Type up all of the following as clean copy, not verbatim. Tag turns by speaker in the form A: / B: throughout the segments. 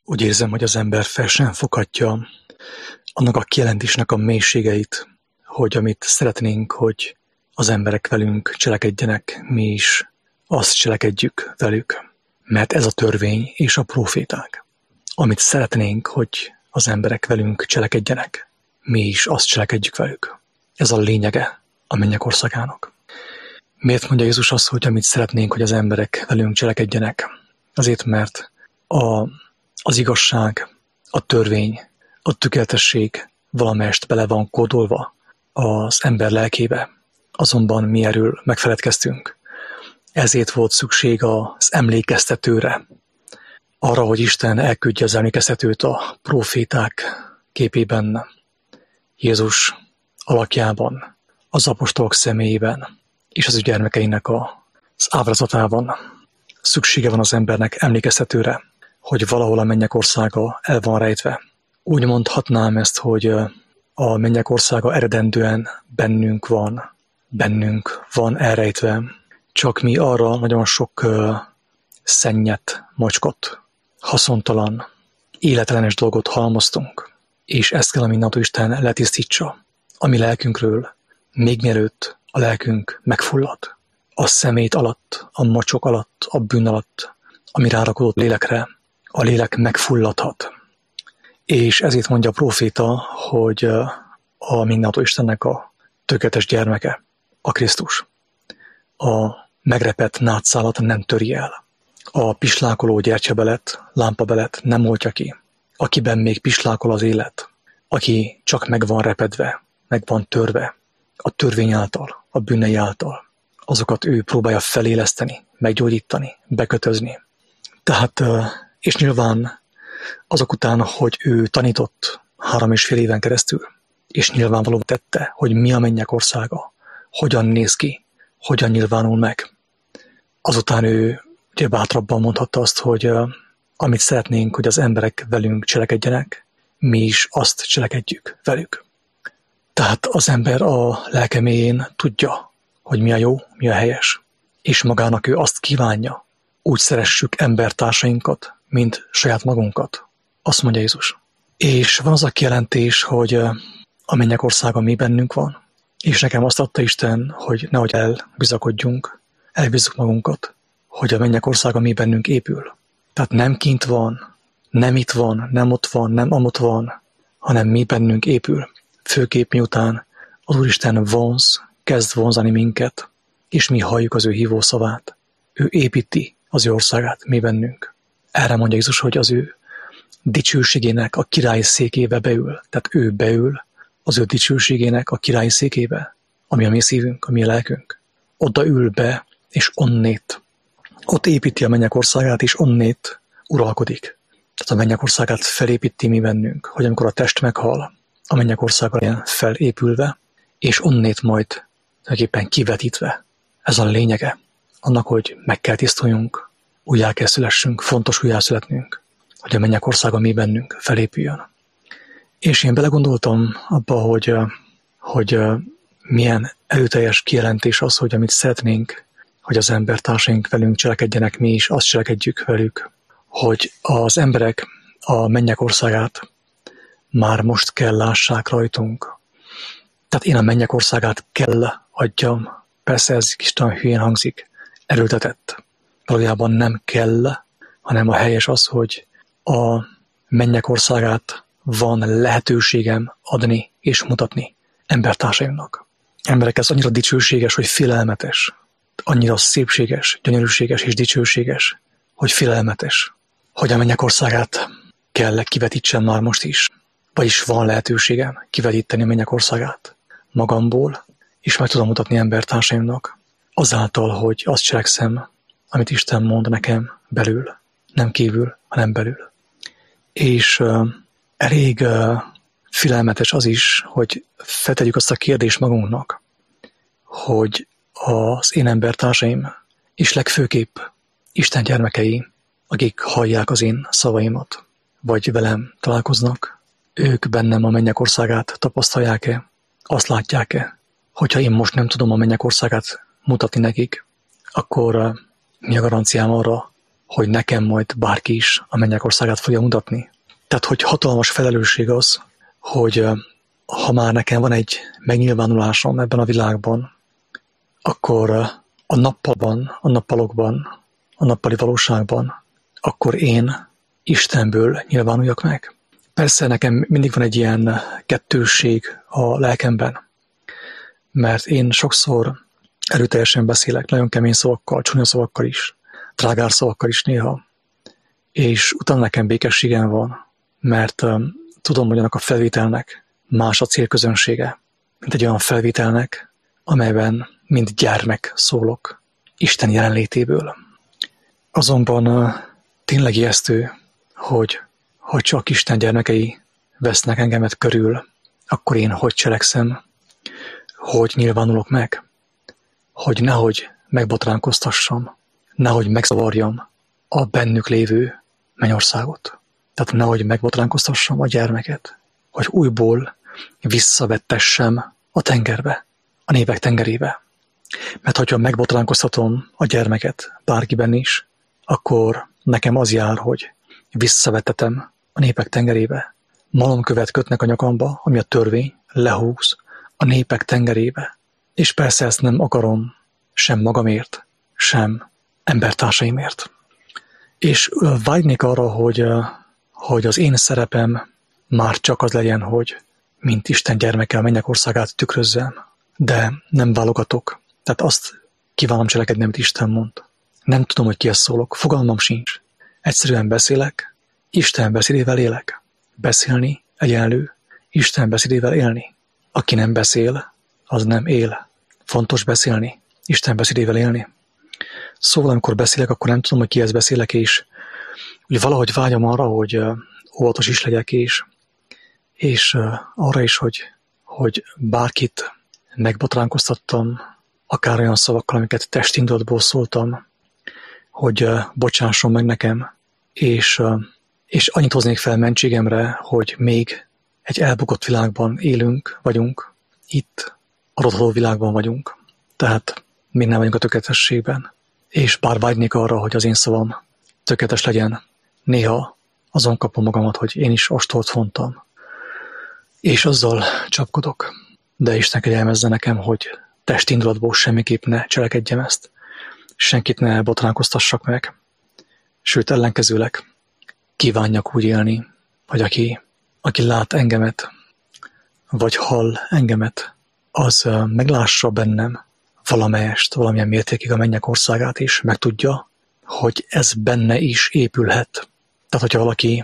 A: Úgy érzem, hogy az ember fel sem foghatja annak a kijelentésnek a mélységeit, hogy amit szeretnénk, hogy az emberek velünk cselekedjenek, mi is azt cselekedjük velük. Mert ez a törvény és a próféták. Amit szeretnénk, hogy az emberek velünk cselekedjenek, mi is azt cselekedjük velük. Ez a lényege a mennyek országának. Miért mondja Jézus azt, hogy amit szeretnénk, hogy az emberek velünk cselekedjenek? Azért, mert az igazság, a törvény, a tökéletesség valamelyest bele van kódolva az ember lelkébe. Azonban mi erről megfeledkeztünk. Ezért volt szükség az emlékeztetőre, arra, hogy Isten elküldje az emlékeztetőt a próféták képében, Jézus alakjában, az apostolok személyében és az ő gyermekeinek az ábrázatában. Szüksége van az embernek emlékeztetőre, hogy valahol a mennyek országa el van rejtve. Úgy mondhatnám ezt, hogy a mennyek országa eredendően bennünk van elrejtve, csak mi arra nagyon sok szennyet, mocskot, haszontalan, életellenes dolgot halmoztunk, és ezt kell a mindennapos Isten letisztítsa a mi lelkünkről, még mielőtt a lelkünk megfullad. A szemét alatt, a mocsok alatt, a bűn alatt, ami rárakodott lélekre, a lélek megfulladhat. És ezért mondja a próféta, hogy a mindenható Istennek a tökéletes gyermeke, a Krisztus. A megrepett nátszálat nem töri el. A pislákoló gyertyabelet, lámpabelet nem oltja ki. Akiben még pislákol az élet, aki csak meg van repedve, meg van törve, a törvény által, a bűnei által, azokat ő próbálja feléleszteni, meggyógyítani, bekötözni. Tehát, és nyilván azok után, hogy ő tanított 3,5 éven keresztül, és nyilvánvalóan tette, hogy mi a mennyek országa, hogyan néz ki, hogyan nyilvánul meg. Azután ő ugye bátrabban mondhatta azt, hogy amit szeretnénk, hogy az emberek velünk cselekedjenek, mi is azt cselekedjük velük. Tehát az ember a lelke mélyén tudja, hogy mi a jó, mi a helyes, és magának ő azt kívánja, úgy szeressük embertársainkat, mint saját magunkat. Azt mondja Jézus. És van az a kijelentés, hogy a mennyek országa mi bennünk van, és nekem azt adta Isten, hogy nehogy elbízzuk magunkat, hogy a mennyek országa mi bennünk épül. Tehát nem kint van, nem itt van, nem ott van, nem amott van, hanem mi bennünk épül. Főképp miután az Úristen kezd vonzani minket, és mi halljuk az ő hívó szavát. Ő építi az ő országát mi bennünk. Erre mondja Jézus, hogy az ő dicsőségének a királyi székébe beül. Tehát ő beül az ő dicsőségének a királyi székébe, ami a mi szívünk, a mi lelkünk. Oda ül be, és onnét. Ott építi a mennyek országát, és onnét uralkodik. Tehát a mennyek országát felépíti mi bennünk, hogy amikor a test meghal, a mennyek országa ilyen felépülve, és onnét majd tulajdonképpen kivetítve. Ez a lényege annak, hogy meg kell tisztuljunk, újjá kell szülessünk, fontos újjá születnünk, hogy a mennyek országa mi bennünk felépüljön. És én belegondoltam abba, hogy milyen erőteljes kijelentés az, hogy amit szeretnénk, hogy az embertársaink velünk cselekedjenek, mi is azt cselekedjük velük, hogy az emberek a mennyek országát már most kell lássák rajtunk. Tehát én a mennyek országát kell adjam. Persze ez kicsit hülyén hangzik, erőltetett. Valójában nem kell, hanem a helyes az, hogy a mennyek országát van lehetőségem adni és mutatni embertársaimnak. Emberek, ez annyira dicsőséges, hogy félelmetes. Annyira szépséges, gyönyörűséges és dicsőséges, hogy félelmetes. Hogy a mennyek országát kell kivetítsem már most is. Vagyis van lehetőségem kivetíteni a mennyek országát magamból, és meg tudom mutatni embertársaimnak, azáltal, hogy azt cselekszem, amit Isten mond nekem belül, nem kívül, hanem belül. És elég félelmetes az is, hogy feltegyük azt a kérdést magunknak, hogy az én embertársaim, és legfőképp Isten gyermekei, akik hallják az én szavaimat, vagy velem találkoznak, ők bennem a mennyek országát tapasztalják-e, azt látják-e, hogyha én most nem tudom a mennyek országát mutatni nekik, akkor mi a garanciám arra, hogy nekem majd bárki is a mennyek országát fogja mutatni. Tehát, hogy hatalmas felelősség az, hogy ha már nekem van egy megnyilvánulásom ebben a világban, akkor a nappalban, a nappalokban, a nappali valóságban, akkor én Istenből nyilvánuljak meg. Persze nekem mindig van egy ilyen kettősség a lelkemben, mert én sokszor erőteljesen beszélek, nagyon kemény szavakkal, csúnya szavakkal is, trágár szavakkal is néha, és utána nekem békességem van, mert tudom, hogy annak a felvételnek más a célközönsége, mint egy olyan felvételnek, amelyben mint gyermek szólok Isten jelenlétéből. Azonban tényleg ijesztő, hogy csak Isten gyermekei vesznek engemet körül, akkor én hogy cselekszem, hogy nyilvánulok meg, hogy nehogy megbotránkoztassam, nehogy megzavarjam a bennük lévő mennyországot. Tehát nehogy megbotránkoztassam a gyermeket, hogy újból visszavettessem a tengerbe, a népek tengerébe. Mert hogyha megbotránkoztatom a gyermeket bárkiben is, akkor nekem az jár, hogy visszavettetem a népek tengerébe. Malomkövet kötnek a nyakamba, ami a törvény, lehúz a népek tengerébe. És persze ezt nem akarom sem magamért, sem embertársaimért. És vágynék arra, hogy az én szerepem már csak az legyen, hogy mint Isten gyermeke a mennyek országát tükrözzem, de nem válogatok. Tehát azt kívánom cselekedni, amit Isten mond. Nem tudom, hogy kihez szólok, fogalmam sincs. Egyszerűen beszélek, Isten beszédével élek. Beszélni egyenlő, Isten beszédével élni. Aki nem beszél, az nem él. Fontos beszélni, Isten beszédével élni. Szóval amikor beszélek, akkor nem tudom, hogy kihez beszélek, és úgy valahogy vágyom arra, hogy óvatos is legyek, és arra is, hogy bárkit megbotránkoztattam, akár olyan szavakkal, amiket testindulatból szóltam, hogy bocsásson meg nekem, és annyit hoznék fel mentségemre, hogy még egy elbukott világban vagyunk, itt a rothadó világban vagyunk, tehát még nem vagyunk a tökéletességben, és bár vágynék arra, hogy az én szavam tökéletes legyen, néha azon kapom magamat, hogy én is ostolt fontam, és azzal csapkodok. De Isten kegyelmezze nekem, hogy testindulatból semmiképp ne cselekedjem ezt, senkit ne botránkoztassak meg, sőt ellenkezőleg kívánjak úgy élni, hogy aki lát engemet, vagy hall engemet, az meglássa bennem valamilyen mértékig a mennyek országát, és megtudja, hogy ez benne is épülhet. Tehát, hogyha valaki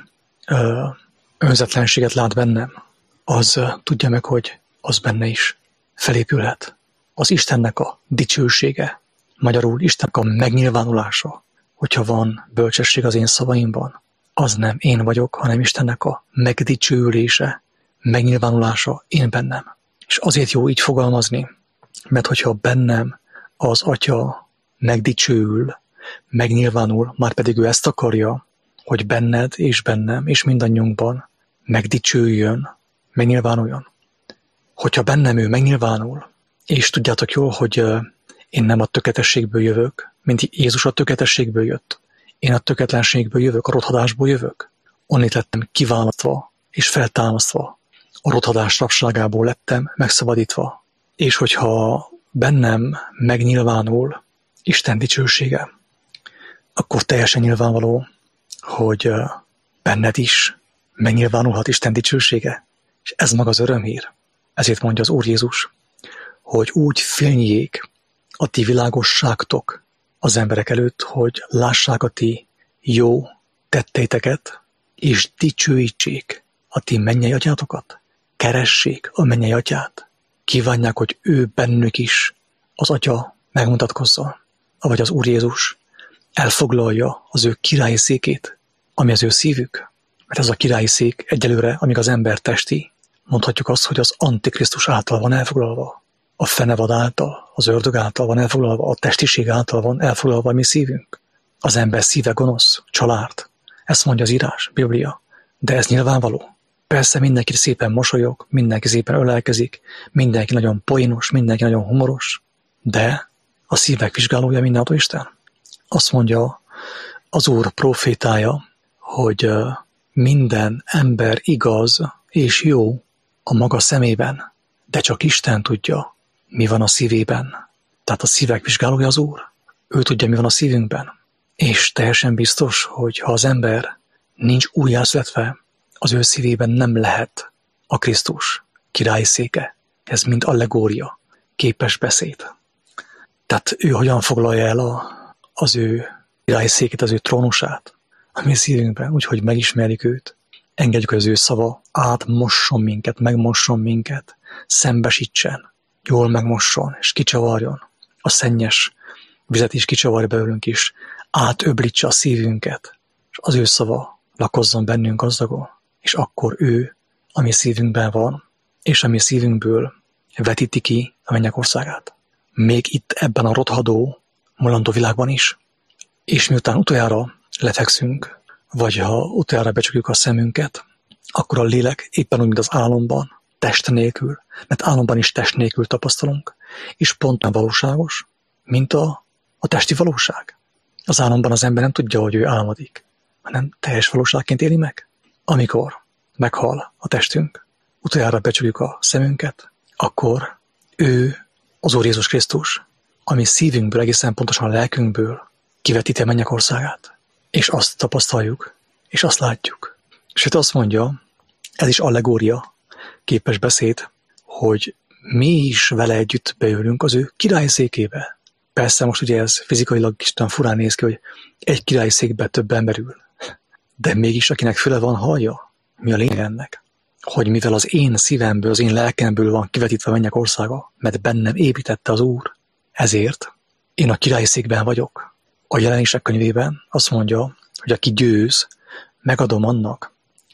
A: önzetlenséget lát bennem, az tudja meg, hogy az benne is felépülhet. Az Istennek a dicsősége, magyarul Istennek a megnyilvánulása, hogyha van bölcsesség az én szavaimban, az nem én vagyok, hanem Istennek a megdicsőülése, megnyilvánulása én bennem. És azért jó így fogalmazni, mert hogyha bennem az Atya megdicsőül, megnyilvánul, már pedig ő ezt akarja, hogy benned és bennem és mindannyiunkban megdicsőjön, megnyilvánuljon. Hogyha bennem ő megnyilvánul, és tudjátok jól, hogy én nem a tökéletességből jövök, mint Jézus a tökéletességből jött. Én a tökéletlenségből jövök, a rothadásból jövök. Onnét lettem kiválasztva és feltámasztva. A rothadás rabságából lettem megszabadítva. És hogyha bennem megnyilvánul Isten dicsősége, akkor teljesen nyilvánvaló, hogy benned is megnyilvánulhat Isten dicsősége. És ez maga az örömhír. Ezért mondja az Úr Jézus, hogy úgy fényjék a ti világosságtok az emberek előtt, hogy lássák a ti jó tetteiteket, és dicsőítsék a ti mennyei atyátokat. Keressék a mennyei atyát. Kívánják, hogy ő bennük is az atya megmutatkozzon, avagy az Úr Jézus elfoglalja az ő királyi székét, ami az ő szívük. Mert ez a királyi szék egyelőre, amíg az ember testi, mondhatjuk azt, hogy az Antikrisztus által van elfoglalva. A fenevad által, az ördög által van elfoglalva, a testiség által van elfoglalva a mi szívünk. Az ember szíve gonosz, család. Ezt mondja az írás, Biblia. De ez nyilvánvaló. Persze mindenki szépen mosolyog, mindenki szépen ölelkezik, mindenki nagyon poénos, mindenki nagyon humoros. De a szívek vizsgálója mindenható Isten. Azt mondja az Úr profétája, hogy minden ember igaz és jó a maga szemében, de csak Isten tudja, mi van a szívében. Tehát a szívek vizsgálója az Úr. Ő tudja, mi van a szívünkben. És teljesen biztos, hogy ha az ember nincs újjászületve, az ő szívében nem lehet a Krisztus királyi széke. Ez mind allegória, képes beszéd. Tehát ő hogyan foglalja el az ő királyi székét, az ő trónusát a mi szívünkben, úgyhogy megismerjük őt. Engedjük, hogy az ő szava átmosson minket, megmosson minket, szembesítsen, jól megmosson és kicsavarjon. A szennyes vizet is kicsavarja belőlünk is, átöblítse a szívünket, és az ő szava lakozzon bennünk gazdagon, és akkor ő, ami szívünkben van, és ami szívünkből vetíti ki a mennyek országát. Még itt ebben a rothadó, mulandó világban is. És miután utoljára lefekszünk, vagy ha utoljára becsukjuk a szemünket, akkor a lélek éppen úgy, mint az álomban, test nélkül, mert álomban is test nélkül tapasztalunk, és pont nem valóságos, mint a testi valóság. Az álomban az ember nem tudja, hogy ő álmodik, hanem teljes valóságként éli meg. Amikor meghal a testünk, utoljára becsukjuk a szemünket, akkor ő, az Úr Jézus Krisztus, ami szívünkből, egészen pontosan a lelkünkből kivetíti a mennyek országát. És azt tapasztaljuk, és azt látjuk. Sőt azt mondja, ez is allegória, képes beszéd, hogy mi is vele együtt beülünk az ő királyi székébe. Persze most ugye ez fizikailag Isten furán néz ki, hogy egy királyi székbe több ember ül. De mégis akinek füle van, hallja, mi a lényeg ennek. Hogy mivel az én szívemből, az én lelkemből van kivetítve a mennyek országa, mert bennem építette az Úr, ezért én a királyi székben vagyok. A Jelenések könyvében azt mondja, hogy aki győz, megadom annak,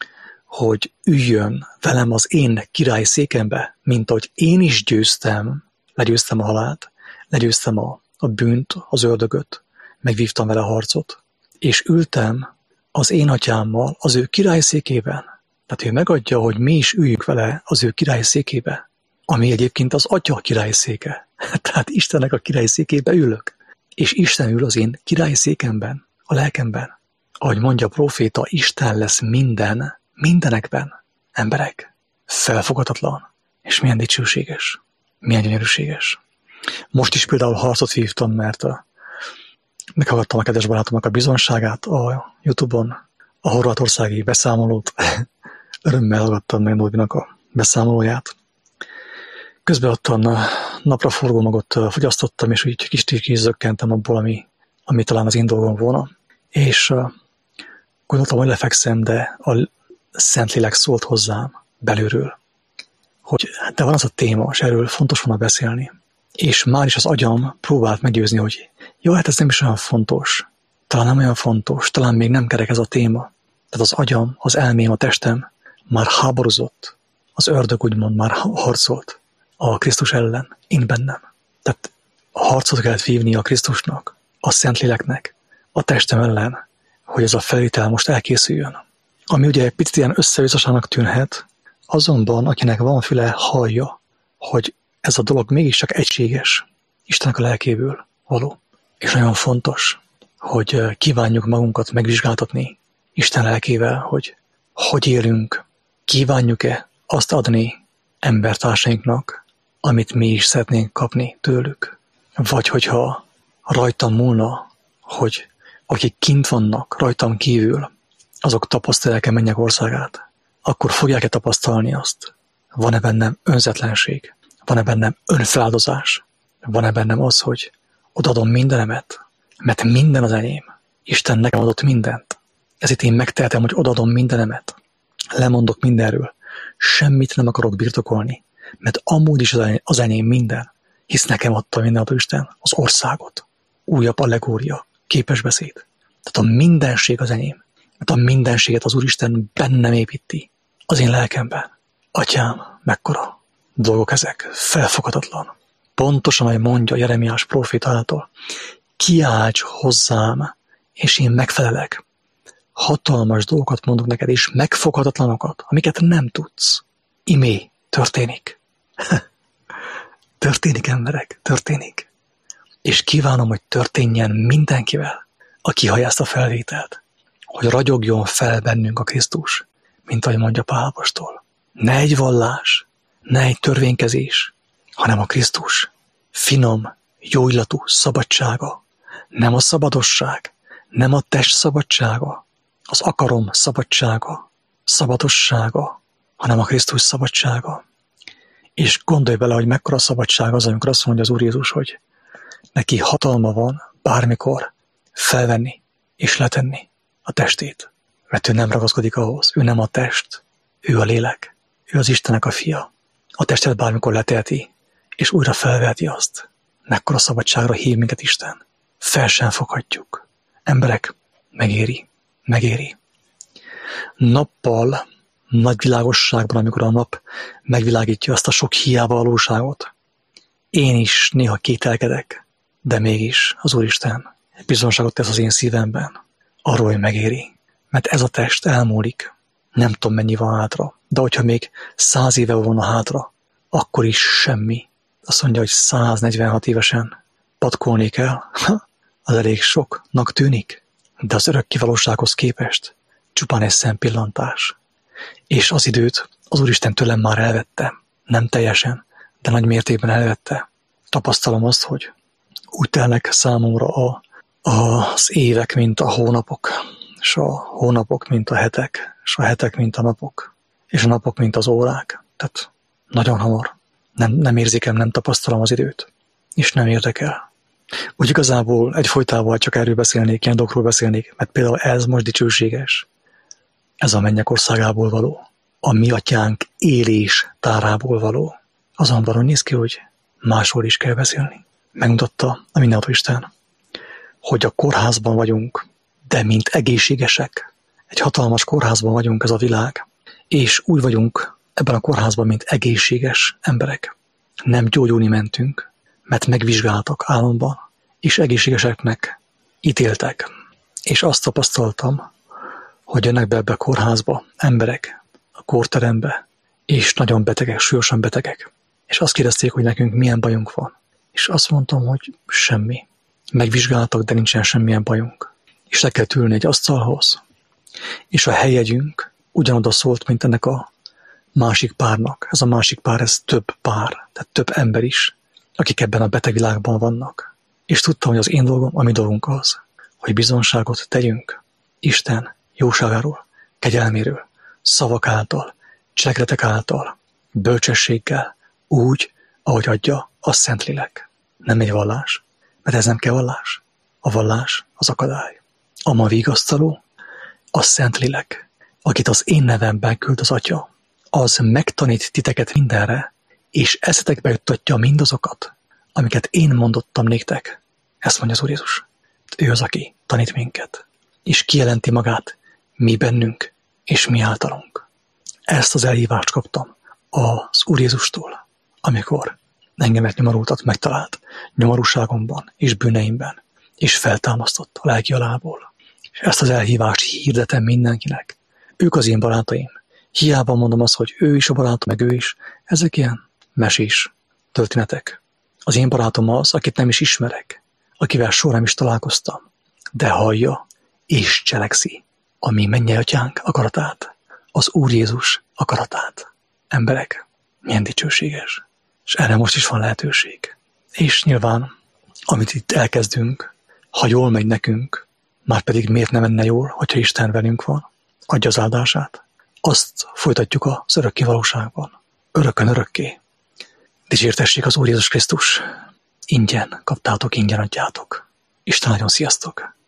A: hogy üljön velem az én királyi székembe, mint ahogy én is győztem, legyőztem a halált, legyőztem a bűnt, az ördögöt, megvívtam vele a harcot, és ültem az én atyámmal az ő királyi székében. Tehát ő megadja, hogy mi is üljünk vele az ő királyi székébe, ami egyébként az atya királyi széke. Tehát Istennek a királyi székébe ülök, és Isten ül az én királyi székemben, a lelkemben. Ahogy mondja a próféta, Isten lesz mindenekben, emberek. Felfoghatatlan, és milyen dicsőséges, milyen gyönyörűséges. Most is például harcot vívtam, mert meghallgattam a kedves barátomnak a bizonságát a YouTube-on, a horvátországi beszámolót. Örömmel hallgattam meg Nóbinak a beszámolóját. Közben ottan napraforgó magot fogyasztottam, és úgy kis zökkentem abból, ami talán az én dolgom volna. És gondoltam, hogy lefekszem, de a Szentlélek szólt hozzám belülről, hogy de van az a téma, és erről fontos volna beszélni. És már is az agyam próbált meggyőzni, hogy jó, hát ez nem is olyan fontos, talán nem olyan fontos, talán még nem kerek ez a téma. Tehát az agyam, az elmém, a testem már háborúzott, az ördög úgymond már harcolt a Krisztus ellen, én bennem. Tehát harcot kellett vívni a Krisztusnak, a Szentléleknek, a testem ellen, hogy ez a felvétel most elkészüljön. Ami ugye egy picit ilyen összevisszasának tűnhet, azonban akinek van füle, hallja, hogy ez a dolog mégiscsak egységes, Istennek a lelkéből való. És nagyon fontos, hogy kívánjuk magunkat megvizsgáltatni Isten lelkével, hogy élünk, kívánjuk-e azt adni embertársainknak, amit mi is szeretnénk kapni tőlük. Vagy hogyha rajtam múlna, hogy akik kint vannak rajtam kívül, azok tapasztalják-e mennyek országát, akkor fogják-e tapasztalni azt? Van-e bennem önzetlenség? Van-e bennem önfeláldozás? Van-e bennem az, hogy odaadom mindenemet? Mert minden az enyém. Isten nekem adott mindent. Ezért én megtehetem, hogy odaadom mindenemet. Lemondok mindenről. Semmit nem akarok birtokolni, mert amúgy is az enyém minden. Hisz nekem adta mindent Isten, az országot. Újabb allegória, képes beszéd. Tehát a mindenség az enyém. Mert a mindenséget az Úristen bennem építi. Az én lelkemben. Atyám, mekkora dolgok ezek, felfoghatatlan. Pontosan, ahogy mondja Jeremiás próféta által, kiálts hozzám, és én megfelelek. Hatalmas dolgokat mondok neked, és megfoghatatlanokat, amiket nem tudsz. Imé, történik. Történik, emberek, történik. És kívánom, hogy történjen mindenkivel, aki hallja ezt a felvételt, hogy ragyogjon fel bennünk a Krisztus, mint ahogy mondja Pál apostol. Ne egy vallás, ne egy törvénykezés, hanem a Krisztus finom, jó illatú szabadsága, nem a szabadosság, nem a test szabadsága, az akarom szabadsága, szabadossága, hanem a Krisztus szabadsága. És gondolj bele, hogy mekkora szabadság az, amikor azt mondja az Úr Jézus, hogy neki hatalma van bármikor felvenni és letenni a testét. Mert ő nem ragaszkodik ahhoz, ő nem a test, ő a lélek, ő az Istennek a fia. A testet bármikor leteheti, és újra felveheti azt. Mekkora szabadságra hív minket Isten. Fel sem foghatjuk. Emberek, megéri. Nappal, nagy világosságban, amikor a nap megvilágítja azt a sok hiába valóságot, én is néha kételkedek, de mégis az Úristen bizonságot tesz az én szívemben, arról, hogy megéri. Mert ez a test elmúlik, nem tudom mennyi van hátra, de hogyha még 100 éve volna hátra, akkor is semmi. Azt mondja, hogy 146 évesen patkolni kell, az elég soknak tűnik, de az örökké valósághoz képest csupán egy szempillantás. És az időt az Úristen tőlem már elvette, nem teljesen, de nagy mértékben elvette. Tapasztalom azt, hogy úgy telnek számomra az évek, mint a hónapok, és a hónapok, mint a hetek, és a hetek, mint a napok, és a napok, mint az órák. Tehát nagyon hamar. Nem érzékem, nem tapasztalom az időt, és nem érdekel. Úgy igazából egyfolytában csak erről beszélnék, ilyen dolgokról beszélnék, mert például ez most dicsőséges. Ez a mennyek országából való, a mi atyánk élés tárából való. Azonban úgy néz ki, hogy másról is kell beszélni. Megmutatta a mindenható Isten, hogy a kórházban vagyunk, de mint egészségesek. Egy hatalmas kórházban vagyunk, ez a világ, és úgy vagyunk ebben a kórházban, mint egészséges emberek. Nem gyógyulni mentünk, mert megvizsgáltak álomban, és egészségeseknek ítéltek. És azt tapasztaltam, hogy jönnek be ebbe a kórházba emberek, a kórterembe, és nagyon betegek, súlyosan betegek. És azt kérdezték, hogy nekünk milyen bajunk van. És azt mondtam, hogy semmi. Megvizsgáltak, de nincsen semmilyen bajunk. És le kell ülni egy asztalhoz. És a helyegyünk ugyanoda szólt, mint ennek a másik párnak. Ez a másik pár, ez több pár, tehát több ember is, akik ebben a beteg világban vannak. És tudtam, hogy az én dolgom, a mi dolgunk az, hogy bizonságot tegyünk Isten jóságáról, kegyelméről, szavak által, cselekedetek által, bölcsességgel, úgy, ahogy adja a Szentlélek. Nem egy vallás, mert ez nem kell vallás. A vallás az akadály. A ma vigasztaló, a Szentlélek, akit az én nevemben küld az Atya, az megtanít titeket mindenre, és eszetekbe juttatja mindazokat, amiket én mondottam néktek. Ezt mondja az Úr Jézus. Ő az, aki tanít minket, és kijelenti magát mi bennünk, és mi általunk. Ezt az elhívást kaptam az Úr Jézustól, amikor engemet nyomorultat megtalált nyomorúságomban és bűneimben, és feltámasztott a lelki halálból. És ezt az elhívást hirdetem mindenkinek. Ők az én barátaim. Hiába mondom azt, hogy ő is a barátom, meg ő is. Ezek ilyen mesés történetek. Az én barátom az, akit nem is ismerek, akivel soha nem is találkoztam, de hallja és cselekszi a mi mennyei atyánk akaratát, az Úr Jézus akaratát. Emberek, milyen dicsőséges. És erre most is van lehetőség. És nyilván, amit itt elkezdünk, ha jól megy nekünk, már pedig miért ne menne jól, hogyha Isten velünk van, adja az áldását. Azt folytatjuk az örökké valóságban. Örökön örökké. Dicsértessék az Úr Jézus Krisztus. Ingyen kaptátok, ingyen adjátok. Isten nagyon sziasztok!